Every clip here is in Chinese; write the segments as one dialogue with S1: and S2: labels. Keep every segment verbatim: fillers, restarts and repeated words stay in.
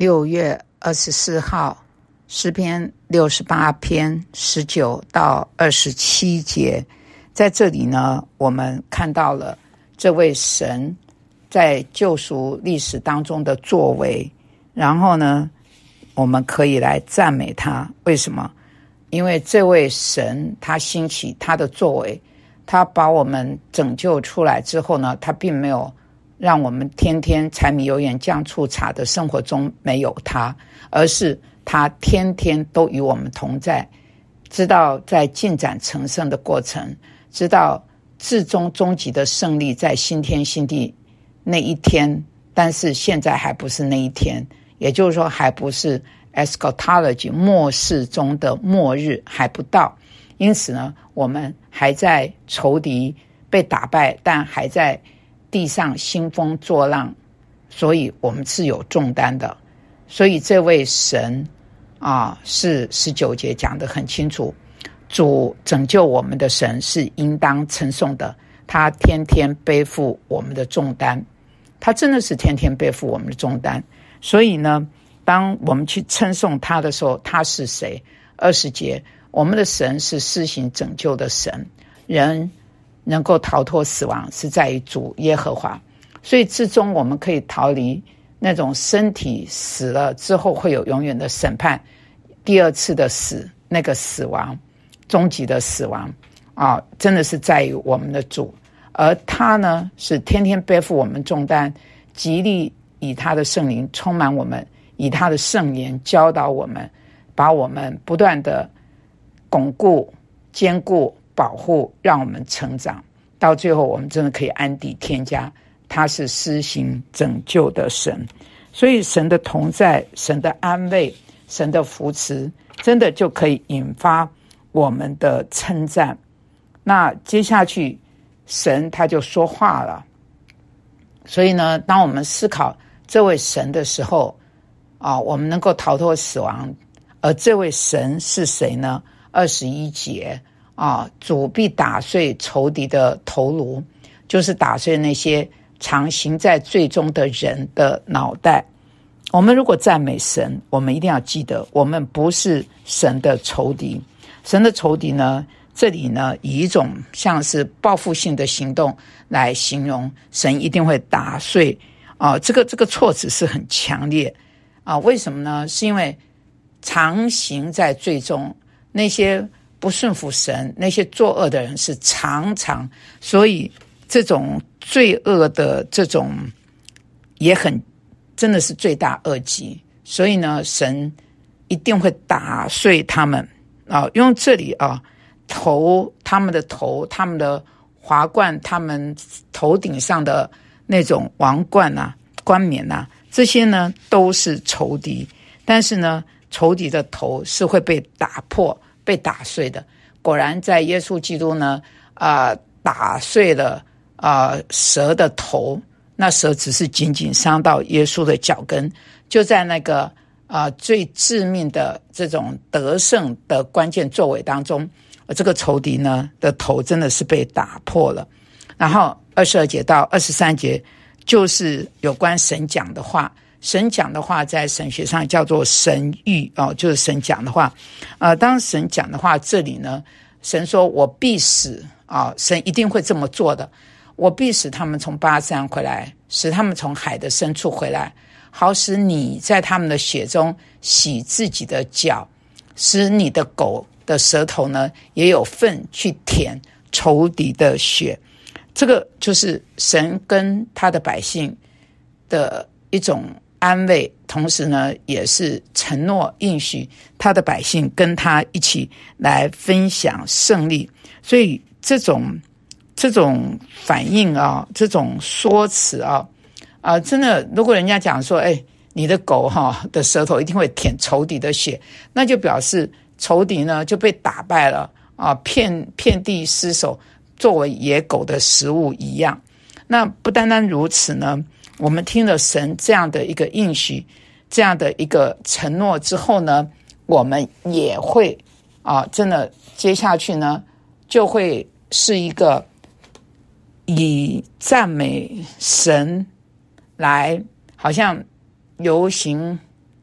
S1: 六月二十四号，诗篇六十八篇十九到二十七节，在这里呢，我们看到了这位神在救赎历史当中的作为，然后呢，我们可以来赞美他。为什么？因为这位神他兴起他的作为，他把我们拯救出来之后呢，他并没有让我们天天柴米油盐酱醋茶的生活中没有他，而是他天天都与我们同在，知道在进展成圣的过程，知道至终终极的胜利在新天新地那一天，但是现在还不是那一天，也就是说还不是 eschatology 末世中的末日，还不到。因此呢，我们还在仇敌被打败，但还在地上兴风作浪，所以我们是有重担的。所以这位神啊，是十九节讲得很清楚，主拯救我们的神是应当称颂的，他天天背负我们的重担，他真的是天天背负我们的重担。所以呢，当我们去称颂他的时候，他是谁？二十节，我们的神是施行拯救的神，人能够逃脱死亡是在于主耶和华。所以至终我们可以逃离那种身体死了之后会有永远的审判，第二次的死，那个死亡，终极的死亡啊，真的是在于我们的主。而他呢，是天天背负我们重担，极力以他的圣灵充满我们，以他的圣言教导我们，把我们不断的巩固、坚固、保护，让我们成长，到最后我们真的可以安抵天家。他是施行拯救的神，所以神的同在、神的安慰、神的扶持，真的就可以引发我们的称赞。那接下去神他就说话了。所以呢，当我们思考这位神的时候啊，我们能够逃脱死亡。而这位神是谁呢？二十一节啊，主必打碎仇敌的头颅，就是打碎那些常行在罪中的人的脑袋。我们如果赞美神，我们一定要记得，我们不是神的仇敌。神的仇敌呢，这里呢以一种像是报复性的行动来形容，神一定会打碎啊，这个这个措辞是很强烈啊。为什么呢？是因为常行在罪中，那些不顺服神、那些作恶的人是常常，所以这种罪恶的这种也很真的是罪大恶极，所以呢，神一定会打碎他们啊！用这里啊，头他们的头、他们的华冠、他们头顶上的那种王冠啊、冠冕啊，这些呢都是仇敌，但是呢，仇敌的头是会被打破、被打碎的。果然，在耶稣基督呢，啊、呃，打碎了啊、呃、蛇的头，那蛇只是仅仅伤到耶稣的脚跟，就在那个啊、呃、最致命的这种得胜的关键作为当中，这个仇敌呢的头真的是被打破了。然后二十二节到二十三节就是有关神讲的话。神讲的话在神学上叫做神谕哦，就是神讲的话。呃，当神讲的话，这里呢，神说我必使啊、哦，神一定会这么做的。我必使他们从巴山回来，使他们从海的深处回来，好使你在他们的血中洗自己的脚，使你的狗的舌头呢也有份去舔仇敌的血。这个就是神跟他的百姓的一种安慰，同时呢也是承诺应许他的百姓跟他一起来分享胜利。所以这种这种反应啊，这种说辞啊啊，真的，如果人家讲说，哎，你的狗哈的舌头一定会舔仇敌的血，那就表示仇敌呢就被打败了啊，遍遍地失守，作为野狗的食物一样。那不单单如此呢，我们听了神这样的一个应许，这样的一个承诺之后呢，我们也会啊，真的接下去呢，就会是一个以赞美神来，好像游行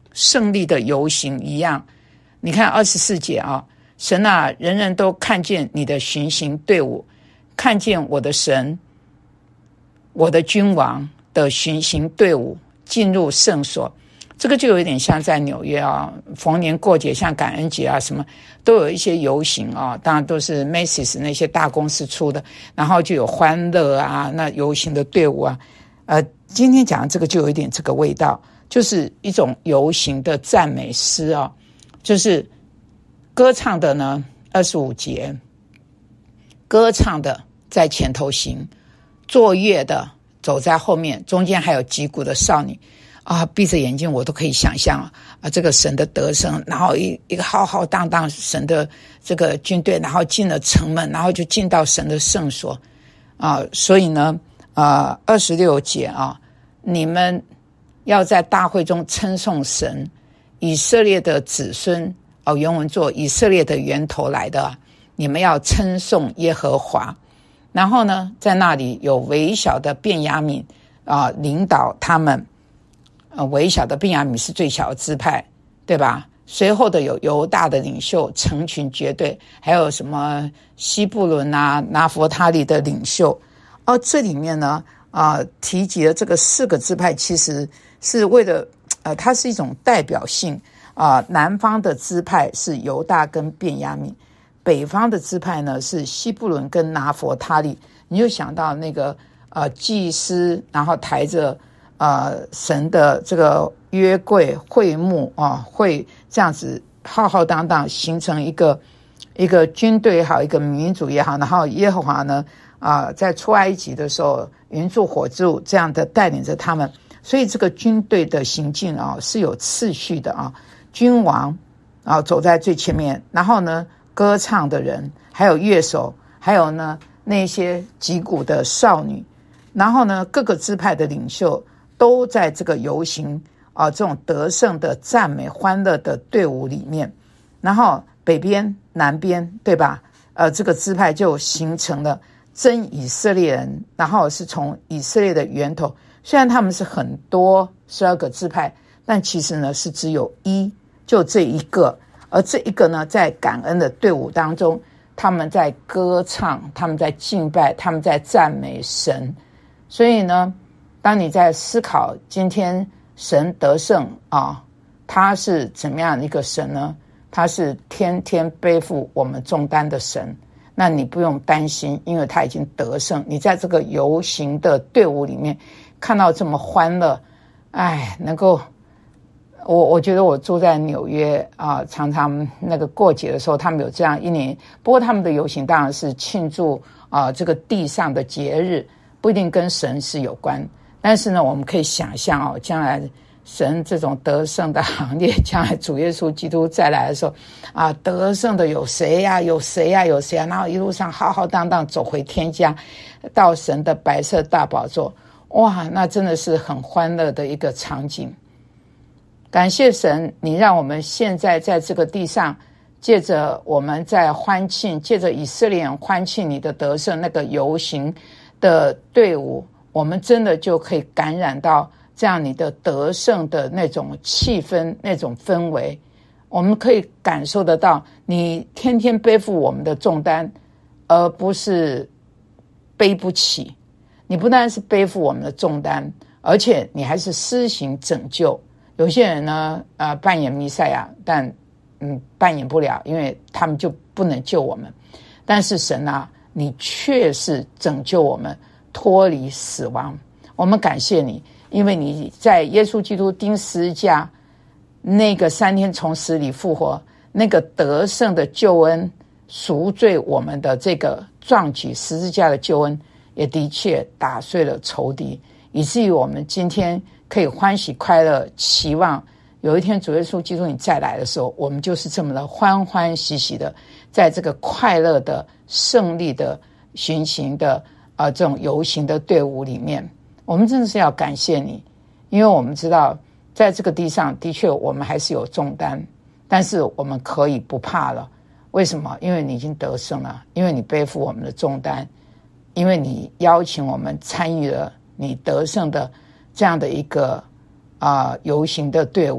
S1: 胜利的游行一样。你看二十四节啊，神啊，人人都看见你的巡行队伍，看见我的神，我的君王的巡行队伍进入圣所。这个就有点像在纽约啊，逢年过节，像感恩节啊什么，都有一些游行啊，当然都是 Macy's 那些大公司出的，然后就有欢乐啊，那游行的队伍啊，呃，今天讲的这个就有一点这个味道，就是一种游行的赞美诗啊，就是歌唱的呢，二十五节，歌唱的在前头行，作乐的走在后面，中间还有击鼓的少女。啊，闭着眼睛我都可以想象啊，这个神的得胜，然后一一个浩浩荡荡神的这个军队，然后进了城门，然后就进到神的圣所啊。所以呢，啊，二十六节啊，你们要在大会中称颂神，以色列的子孙哦，原文作以色列的源头来的，你们要称颂耶和华。然后呢，在那里有微小的便雅悯啊，领导他们。呃，微小的便雅悯是最小的支派，对吧？随后的有犹大的领袖，成群结队，还有什么西布伦啊、拿弗他利的领袖。哦，这里面呢，啊、呃，提及了这个四个支派，其实是为了，呃，它是一种代表性啊、呃。南方的支派是犹大跟便雅悯，北方的支派呢是西布伦跟拿弗他利。你就想到那个呃祭司，然后抬着。呃，神的这个约柜会幕啊，会这样子浩浩荡荡形成一个一个军队也好，一个民族也好，然后耶和华呢啊、呃，在出埃及的时候，云柱火柱这样的带领着他们，所以这个军队的行进啊是有次序的啊，君王啊走在最前面，然后呢，歌唱的人，还有乐手，还有呢那些击鼓的少女，然后呢各个支派的领袖。都在这个游行啊，这种得胜的赞美欢乐的队伍里面，然后北边南边对吧？呃，这个支派就形成了真以色列人，然后是从以色列的源头。虽然他们是很多十二个支派，但其实呢是只有一，就这一个。而这一个呢，在感恩的队伍当中，他们在歌唱，他们在敬拜，他们在赞美神。所以呢。当你在思考今天神得胜啊，他是怎么样一个神呢？他是天天背负我们重担的神。那你不用担心，因为他已经得胜。你在这个游行的队伍里面看到这么欢乐，哎，能够我我觉得我住在纽约啊，常常那个过节的时候，他们有这样一年。不过他们的游行当然是庆祝啊这个地上的节日，不一定跟神是有关。但是呢，我们可以想象哦，将来神这种得胜的行列，将来主耶稣基督再来的时候，啊，得胜的有谁呀、啊？有谁呀、啊？有谁啊？然后一路上浩浩荡荡走回天家，到神的白色大宝座，哇，那真的是很欢乐的一个场景。感谢神，你让我们现在在这个地上，借着我们在欢庆，借着以色列人欢庆你的得胜，那个游行的队伍。我们真的就可以感染到这样你的得胜的那种气氛，那种氛围。我们可以感受得到，你天天背负我们的重担，而不是背不起。你不但是背负我们的重担，而且你还是施行拯救。有些人呢，呃，扮演弥赛亚，但嗯，扮演不了，因为他们就不能救我们。但是神啊，你却是拯救我们。脱离死亡，我们感谢你，因为你在耶稣基督钉十字架那个三天从死里复活，那个得胜的救恩，赎罪我们的这个壮举十字架的救恩，也的确打碎了仇敌，以至于我们今天可以欢喜快乐，期望有一天主耶稣基督你再来的时候，我们就是这么的欢欢喜喜的，在这个快乐的胜利的巡行的啊、呃，这种游行的队伍里面，我们真的是要感谢你，因为我们知道在这个地上的确我们还是有重担，但是我们可以不怕了。为什么？因为你已经得胜了，因为你背负我们的重担，因为你邀请我们参与了你得胜的这样的一个啊、呃、游行的队伍。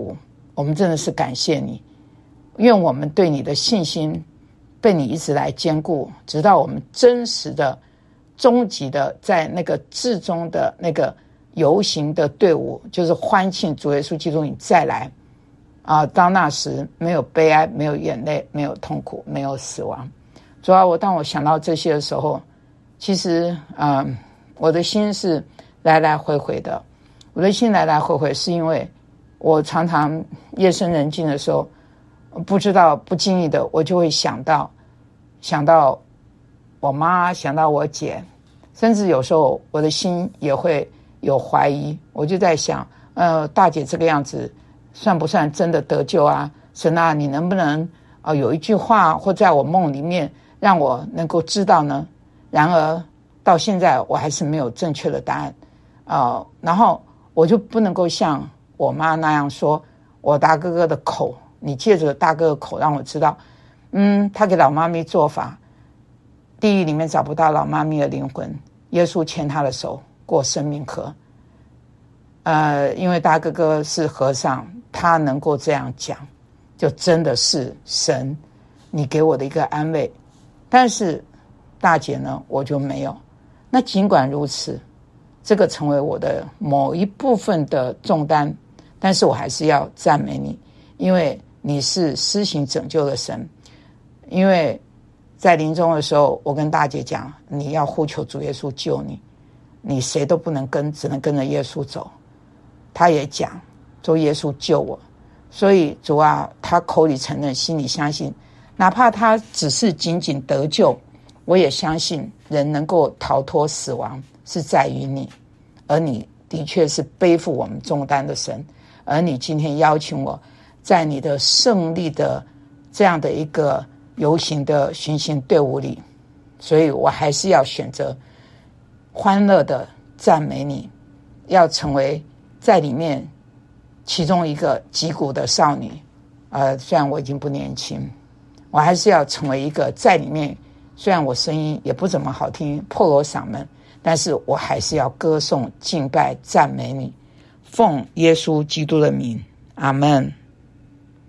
S1: 我们真的是感谢你，愿我们对你的信心被你一直来坚固，直到我们真实的终极的在那个至终的那个游行的队伍，就是欢庆主耶稣基督你再来啊！当那时没有悲哀，没有眼泪，没有痛苦，没有死亡。主要我当我想到这些的时候，其实啊、呃，我的心是来来回回的。我的心来来回回是因为我常常夜深人静的时候，不知道不经意的我就会想到想到我妈，想到我姐，甚至有时候我的心也会有怀疑。我就在想呃，大姐这个样子算不算真的得救啊？神啊，你能不能呃有一句话或在我梦里面让我能够知道呢？然而到现在我还是没有正确的答案呃，然后我就不能够像我妈那样说，我大哥哥的口，你借着大哥哥的口让我知道，嗯，他给老妈咪做法，地狱里面找不到老妈咪的灵魂，耶稣牵他的手过生命河。呃，因为大哥哥是和尚，他能够这样讲，就真的是神你给我的一个安慰。但是大姐呢，我就没有。那尽管如此，这个成为我的某一部分的重担，但是我还是要赞美你，因为你是施行拯救的神。因为在临终的时候，我跟大姐讲，你要呼求主耶稣救你，你谁都不能跟，只能跟着耶稣走。他也讲说耶稣救我，所以主啊，他口里承认，心里相信，哪怕他只是仅仅得救，我也相信人能够逃脱死亡是在于你，而你的确是背负我们重担的神。而你今天邀请我在你的胜利的这样的一个游行的巡行队伍里，所以我还是要选择欢乐的赞美你，要成为在里面其中一个击鼓的少女。呃，虽然我已经不年轻，我还是要成为一个在里面，虽然我声音也不怎么好听，破锣嗓门，但是我还是要歌颂敬拜赞美你，奉耶稣基督的名，阿们。